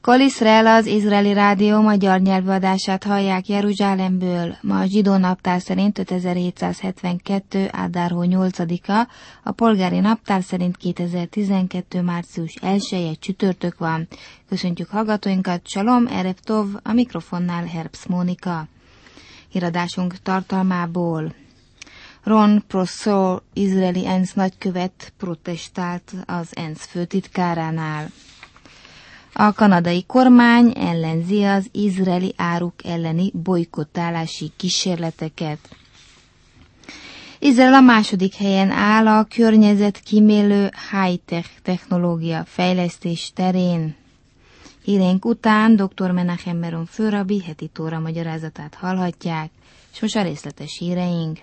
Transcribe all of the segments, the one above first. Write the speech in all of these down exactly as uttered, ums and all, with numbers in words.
Kol Israel, az izraeli rádió magyar nyelvű adását hallják Jeruzsálemből. Ma a zsidó naptár szerint ötezer-hétszázhetvenkettő. Ádár hó nyolcadika, a polgári naptár szerint kétezer-tizenkettő. március elseje csütörtök van. Köszöntjük hallgatóinkat, Shalom, Erev Tov, a mikrofonnál Herbst Mónika. Híradásunk tartalmából. Ron Prosor, izraeli ENSZ nagykövet protestált az ENSZ főtitkáránál. A kanadai kormány ellenzi az izraeli áruk elleni bolykottálási kísérleteket. Izrael a második helyen áll a környezetkímélő high-tech technológia fejlesztés terén. Híreink után dr. Menachem Meron főrabi heti tóra magyarázatát hallhatják, és most a részletes híreink.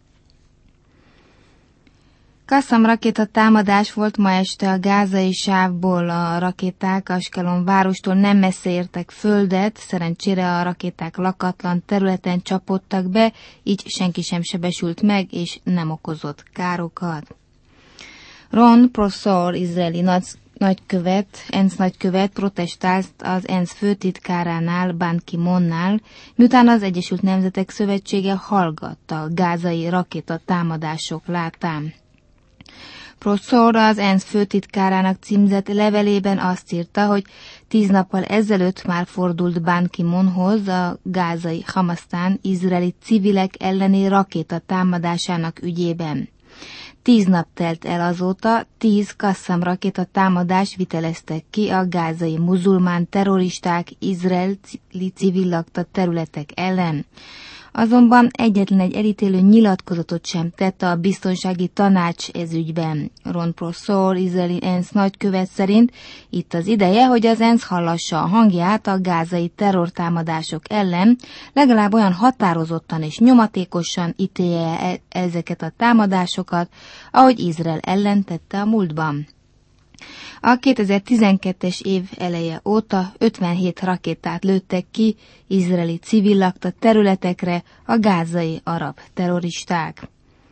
Qassam rakéta támadás volt ma este a gázai sávból. A rakéták Askelon várostól nem messze értek földet, szerencsére a rakéták lakatlan területen csapódtak be, így senki sem sebesült meg, és nem okozott károkat. Ron Prosor, izraeli nagy, nagykövet, ENSZ nagykövet protestált az ENSZ főtitkáránál, Ban Ki-moonnál, miután az Egyesült Nemzetek Szövetsége hallgatta a gázai rakéta támadások látán. Prosor az ENSZ főtitkárának címzett levelében azt írta, hogy tíz nappal ezelőtt már fordult Ban Ki-moonhoz a gázai Hamasztán izraeli civilek elleni rakéta támadásának ügyében. Tíz nap telt el azóta, tíz Qassam rakéta támadás viteleztek ki a gázai muzulmán terroristák izraeli civil lakta területek ellen. Azonban egyetlen egy elítélő nyilatkozatot sem tett a biztonsági tanács ez ügyben. Ron Prosor, izraeli ENSZ nagykövet szerint itt az ideje, hogy az ENSZ hallassa a hangját a gázai terrortámadások ellen, legalább olyan határozottan és nyomatékosan ítélje ezeket a támadásokat, ahogy Izrael ellen tette a múltban. A kétezer-tizenkettes év eleje óta ötvenhét rakétát lőttek ki izraeli civil lakta területekre a gázai arab terroristák.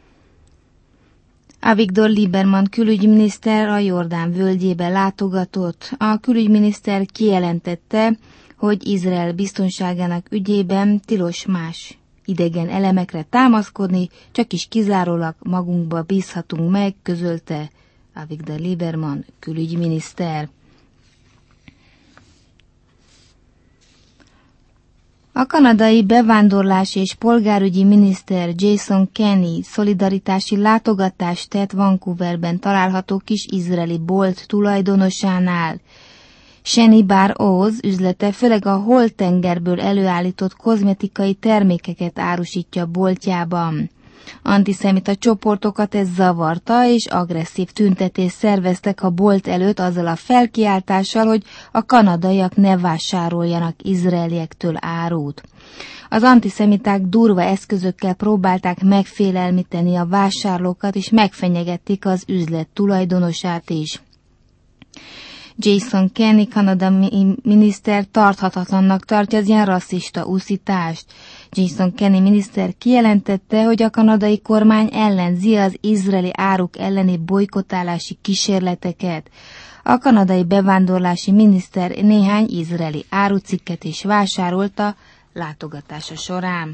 Avigdor Lieberman külügyminiszter a Jordán völgyébe látogatott. A külügyminiszter kijelentette, hogy Izrael biztonságának ügyében tilos más idegen elemekre támaszkodni, csak is kizárólag magunkba bízhatunk meg, közölte Avigdor Lieberman külügyminiszter. A kanadai bevándorlási és polgárügyi miniszter Jason Kenney szolidaritási látogatást tett Vancouverben található kis izraeli bolt tulajdonosánál. Sheni Bar Oz üzlete főleg a holtengerből előállított kozmetikai termékeket árusítja boltjában. Antiszemita csoportokat ez zavarta, és agresszív tüntetést szerveztek a bolt előtt azzal a felkiáltással, hogy a kanadaiak ne vásároljanak izraeliektől árut. Az antiszemiták durva eszközökkel próbálták megfélelmíteni a vásárlókat, és megfenyegették az üzlet tulajdonosát is. Jason Kenney, Kanada miniszter tarthatatlannak tartja az ilyen rasszista úszítást. Jason Kenney miniszter kijelentette, hogy a kanadai kormány ellenzi az izraeli áruk elleni bolykottálási kísérleteket. A kanadai bevándorlási miniszter néhány izraeli árucikket is vásárolta látogatása során.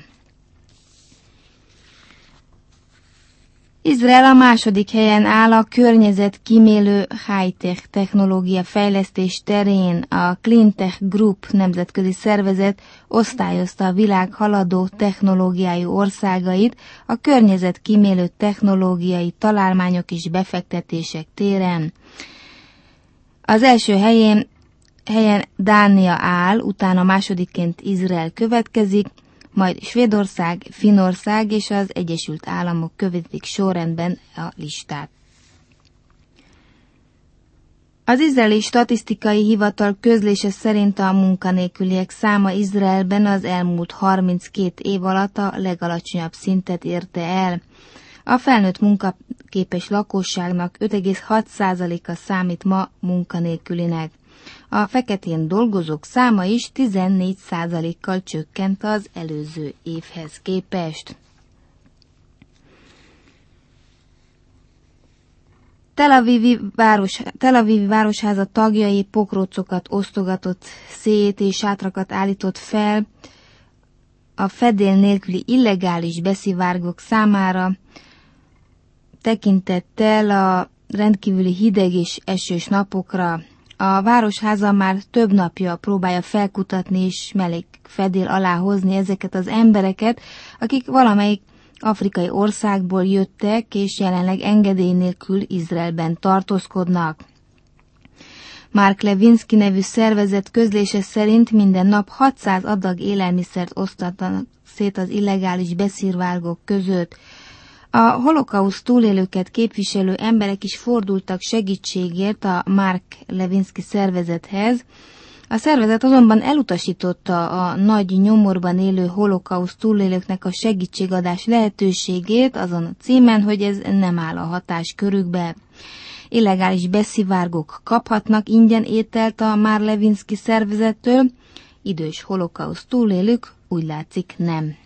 Izrael a második helyen áll a környezetkímélő high-tech technológia fejlesztés terén. A Cleantech Group nemzetközi szervezet osztályozta a világ haladó technológiájú országait a környezetkímélő technológiai találmányok és befektetések téren. Az első helyén, helyen Dánia áll, utána másodikként Izrael következik, majd Svédország, Finnország és az Egyesült Államok követik sorrendben a listát. Az izraeli statisztikai hivatal közlése szerint a munkanélküliek száma Izraelben az elmúlt harminckét év alatt a legalacsonyabb szintet érte el. A felnőtt munkaképes lakosságnak öt egész hat százaléka számít ma munkanélkülinek. A feketén dolgozók száma is tizennégy százalékkal csökkent az előző évhez képest. Tel Avivi, város, Tel Avivi városháza tagjai pokrócokat osztogatott szét és sátrakat állított fel a fedél nélküli illegális beszivárgók számára, tekintettel a rendkívüli hideg és esős napokra. A városháza már több napja próbálja felkutatni és meleg fedél alá hozni ezeket az embereket, akik valamelyik afrikai országból jöttek, és jelenleg engedély nélkül Izraelben tartózkodnak. Mark Levinsky nevű szervezet közlése szerint minden nap hatszáz adag élelmiszert osztatnak szét az illegális beszivárgók között. A holokauszt túlélőket képviselő emberek is fordultak segítségért a Mark Levinsky szervezethez. A szervezet azonban elutasította a nagy nyomorban élő holokauszt túlélőknek a segítségadás lehetőségét azon a címen, hogy ez nem áll a hatáskörükbe. Illegális beszivárgók kaphatnak ingyen ételt a Mark Levinsky szervezettől, idős holokauszt túlélők úgy látszik nem.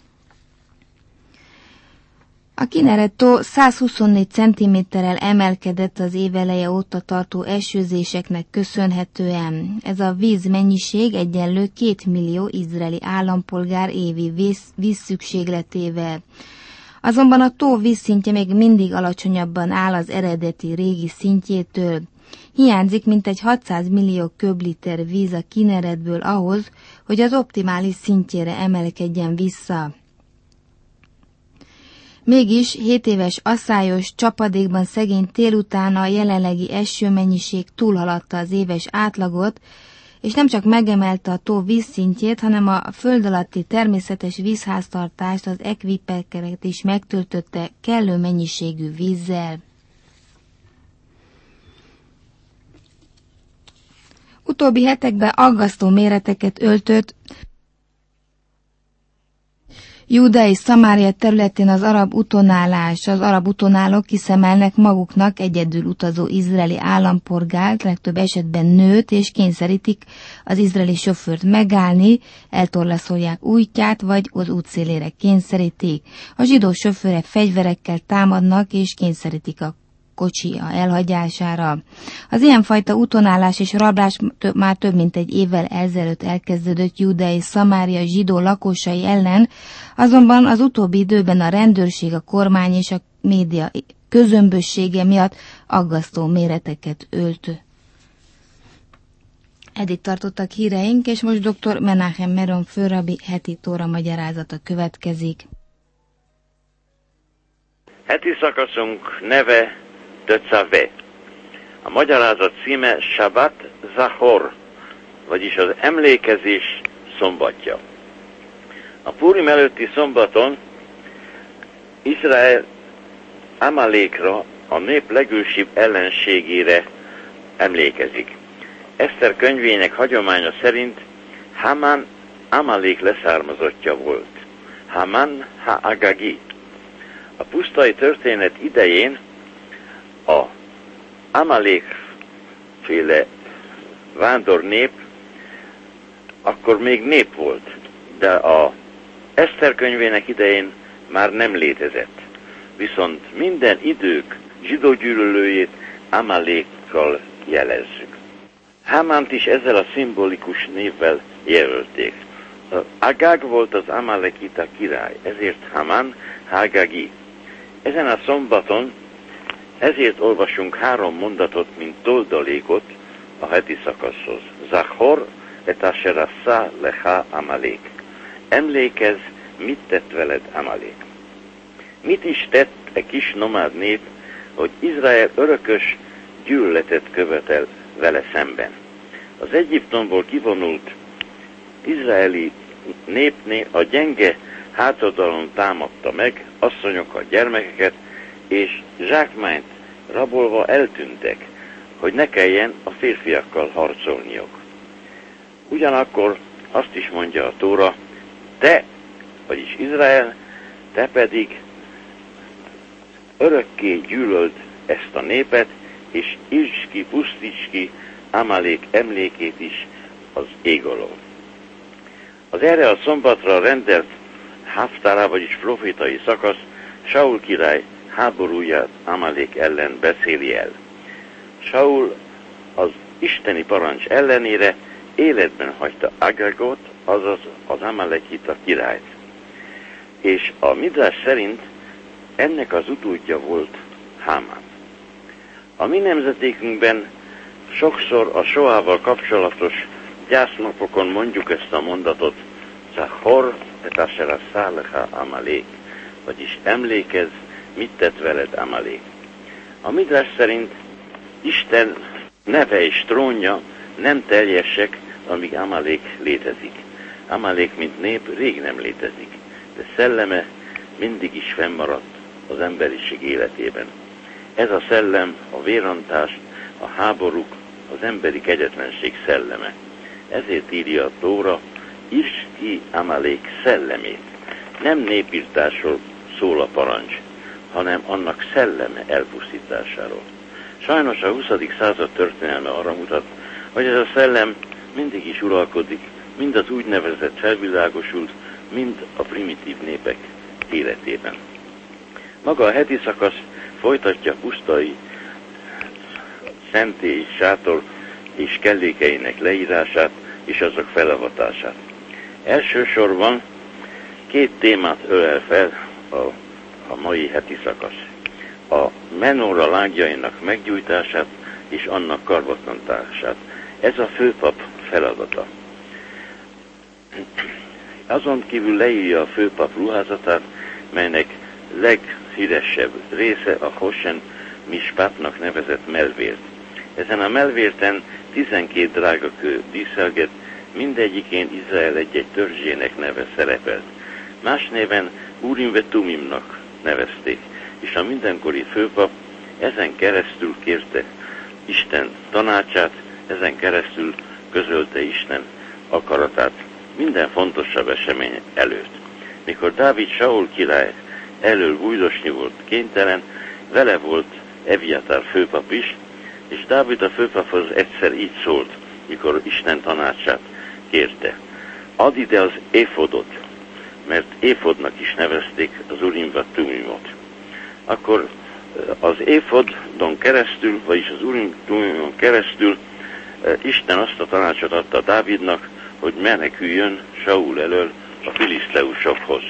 A Kinerettó százhuszonnégy centiméterrel emelkedett az éveleje óta tartó esőzéseknek köszönhetően. Ez a vízmennyiség egyenlő két millió izraeli állampolgár évi víz, vízszükségletével. Azonban a tó vízszintje még mindig alacsonyabban áll az eredeti régi szintjétől. Hiányzik mintegy hatszáz millió köbliter víz a Kineretből ahhoz, hogy az optimális szintjére emelkedjen vissza. Mégis hét éves asszályos csapadékban szegény tél után a jelenlegi esőmennyiség túlhaladta az éves átlagot, és nem csak megemelte a tó vízszintjét, hanem a föld alatti természetes vízháztartást, az ekvipekeret is megtöltötte kellő mennyiségű vízzel. Utóbbi hetekben aggasztó méreteket öltött Júda és Szamária területén az arab utonállás. Az arab utonálók kiszemelnek maguknak egyedül utazó izraeli állampolgárt, legtöbb esetben nőt, és kényszerítik az izraeli sofőrt megállni, eltorlaszolják útját, vagy az útszélére kényszerítik. A zsidó sofőrek fegyverekkel támadnak, és kényszerítik a kocsi elhagyására. Az ilyenfajta utonállás és rablás már több mint egy évvel ezelőtt elkezdődött Júda és Szamária zsidó lakosai ellen, azonban az utóbbi időben a rendőrség, a kormány és a média közömbössége miatt aggasztó méreteket ölt. Eddig tartottak híreink, és most dr. Menachem Meron főrabbi heti tóra magyarázata következik. Heti szakaszunk neve Tetzaveh. A magyarázat címe Shabbat Zachor, vagyis az emlékezés szombatja. A Purim előtti szombaton Izrael Amalékra, a nép legősibb ellenségére emlékezik. Eszter könyvének hagyománya szerint Haman Amalék leszármazottja volt. Haman ha-Agagi. A pusztai történet idején a Amalék-féle vándornép akkor még nép volt, de a Eszter könyvének idején már nem létezett. Viszont minden idők zsidó gyűlölőjét Amalékkal jelezzük. Hamánt is ezzel a szimbolikus névvel jelölték. Agag volt az Amalekita király, ezért Haman ha-Agagi. Ezen a szombaton ezért olvasunk három mondatot, mint toldalékot a heti szakaszhoz. Zachor et asher assa lecha Amalek. Emlékezz, mit tett veled Amalek. Mit is tett e kis nomád nép, hogy Izrael örökös gyűlöletet követel vele szemben. Az Egyiptomból kivonult izraeli népné a gyenge hátadalon támadta meg asszonyokat, gyermekeket, és zsákmányt rabolva eltűntek, hogy ne kelljen a férfiakkal harcolniuk. Ugyanakkor azt is mondja a Tóra, te, vagyis Izrael, te pedig örökké gyűlöld ezt a népet, és írts ki, pusztíts ki Amalék emlékét is az ég alól. Az erre a szombatra rendelt Haftará, vagyis profétai szakasz Saul király háborúját Amalék ellen beszéli el. Saul az isteni parancs ellenére életben hagyta Agagot, azaz az amalekita királyt. És a Midrash szerint ennek az utódja volt Hámán. A mi nemzetékünkben sokszor a Soával kapcsolatos gyásznapokon mondjuk ezt a mondatot, Zachor et asher asá lecha Amalek, vagyis emlékezz, mit tett veled Amalek. A Midrash szerint Isten neve és trónja nem teljesek, amíg Amalek létezik. Amalek, mint nép, rég nem létezik, de szelleme mindig is fennmaradt az emberiség életében. Ez a szellem a vérontás, a háborúk, az emberi kegyetlenség szelleme. Ezért írja a Tóra, írd ki Amalek szellemét. Nem népírtásról szól a parancs, hanem annak szelleme elpusztításáról. Sajnos a huszadik század történelme arra mutat, hogy ez a szellem mindig is uralkodik, mind az úgynevezett felvilágosult, mind a primitív népek életében. Maga a heti szakasz folytatja pusztai szentély, sátor és kellékeinek leírását és azok felavatását. Elsősorban két témát ölel fel a, a mai heti szakasz. A menóra lágyainak meggyújtását és annak karbantartását. Ez a főpap feladata. Azon kívül leírja a főpap ruházatát, melynek leghíresebb része a Hosen Mispátnak nevezett melvért. Ezen a melvérten tizenkét drágakő díszelget, mindegyikén Izrael egy-egy törzsének neve szerepelt. Más néven Urim ve Tumimnak nevezték, és a mindenkori főpap ezen keresztül kérte Isten tanácsát, ezen keresztül közölte Isten akaratát minden fontosabb esemény előtt. Mikor Dávid Saul király elől bújdosni volt kénytelen, vele volt Eviatár főpap is, és Dávid a főpaphoz egyszer így szólt, mikor Isten tanácsát kérte. Add ide az éfodot, mert éfodnak is nevezték az Urim ve Tumimot. Akkor az éfodon keresztül, vagyis az Urim Tumimon keresztül Isten azt a tanácsot adta Dávidnak, hogy meneküljön Saul elől a filiszteusokhoz.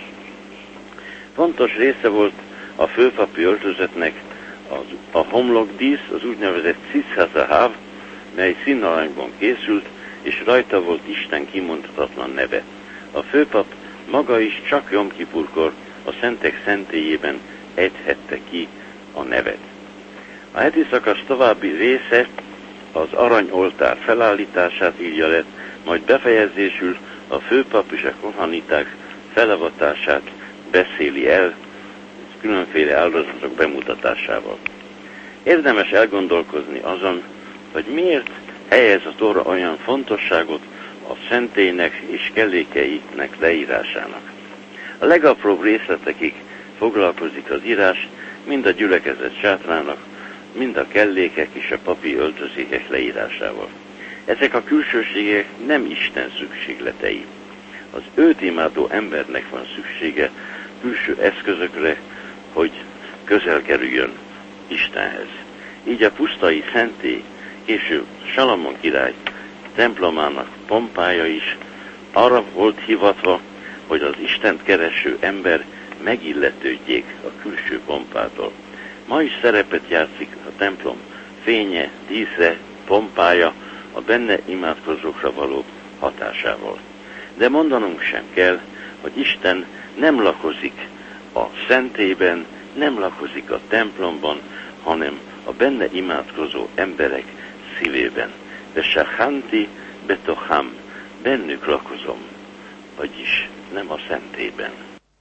Fontos része volt a főpapi öltözetnek az, a homlokdísz, az úgynevezett Tzitzahav, mely színaranyban készült, és rajta volt Isten kimondhatatlan neve. A főpap maga is csak Jom Kipurkor a szentek szentélyében ejthette ki a nevet. A heti szakasz további része az aranyoltár felállítását írja le, majd befejezésül a főpap és a kohaniták felavatását beszéli el, különféle áldozatok bemutatásával. Érdemes elgondolkozni azon, hogy miért helyez a Tóra olyan fontosságot a szentélynek és kellékeinek leírásának. A legapróbb részletekig foglalkozik az írás, mind a gyülekezet sátrának, mind a kellékek és a papi öltözékek leírásával. Ezek a külsőségek nem Isten szükségletei. Az őt imádó embernek van szüksége külső eszközökre, hogy közel kerüljön Istenhez. Így a pusztai szentély, később Salamon király templomának pompája is arra volt hivatva, hogy az Istent kereső ember megilletődjék a külső pompától. Ma is szerepet játszik a templom fénye, dísze, pompája a benne imádkozókra való hatásával. De mondanunk sem kell, hogy Isten nem lakozik a szentélyben, nem lakozik a templomban, hanem a benne imádkozó emberek szívében. De Shachanti betocham, bennük lakozom, vagyis nem a szentélyben.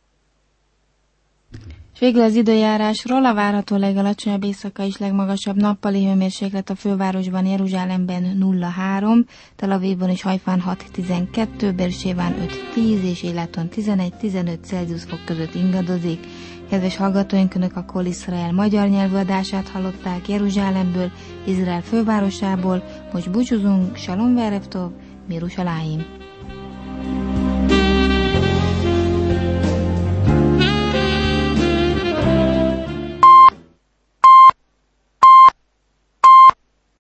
És végül az időjárásról: a várható legalacsonyabb éjszaka és legmagasabb nappali hőmérséklet a fővárosban, Jeruzsálemben nulla három, Tel Avivban és Hajfán hat tizenkettő, Beerséván öt tíz és Éláton tizenegy tizenöt Celsius fok között ingadozik. Kedves hallgatóink, Önök a Kol Israel magyar nyelvű adását hallották Jeruzsálemből, Izrael fővárosából. Most búcsúzunk, Shalom Verev Tov, Mirushalayim.